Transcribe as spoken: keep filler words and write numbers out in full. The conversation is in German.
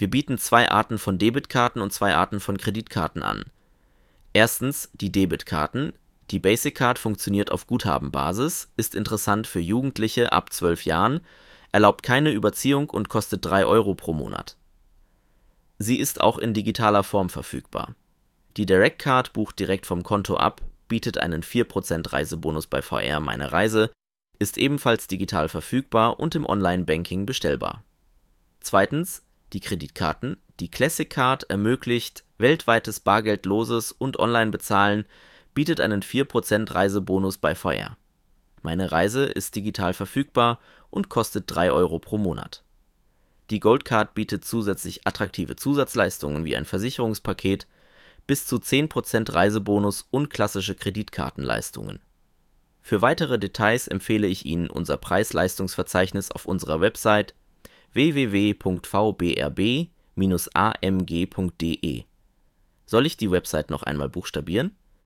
Wir bieten zwei Arten von Debitkarten und zwei Arten von Kreditkarten an. Erstens die Debitkarten. Die Basic Card funktioniert auf Guthabenbasis, ist interessant für Jugendliche ab zwölf Jahren, erlaubt keine Überziehung und kostet drei Euro pro Monat. Sie ist auch in digitaler Form verfügbar. Die Direct Card bucht direkt vom Konto ab, bietet einen vier Prozent Reisebonus bei V R Meine Reise, ist ebenfalls digital verfügbar und im Online-Banking bestellbar. Zweitens die Kreditkarten. Die Classic Card ermöglicht weltweites bargeldloses und Online-Bezahlen, bietet einen vier Prozent Reisebonus bei V R. Meine Reise ist digital verfügbar und kostet drei Euro pro Monat. Die Gold Card bietet zusätzlich attraktive Zusatzleistungen wie ein Versicherungspaket, bis zu zehn Prozent Reisebonus und klassische Kreditkartenleistungen. Für weitere Details empfehle ich Ihnen unser Preis-Leistungs-Verzeichnis auf unserer Website w w w punkt v b r b Bindestrich a m g punkt d e. Soll ich die Website noch einmal buchstabieren?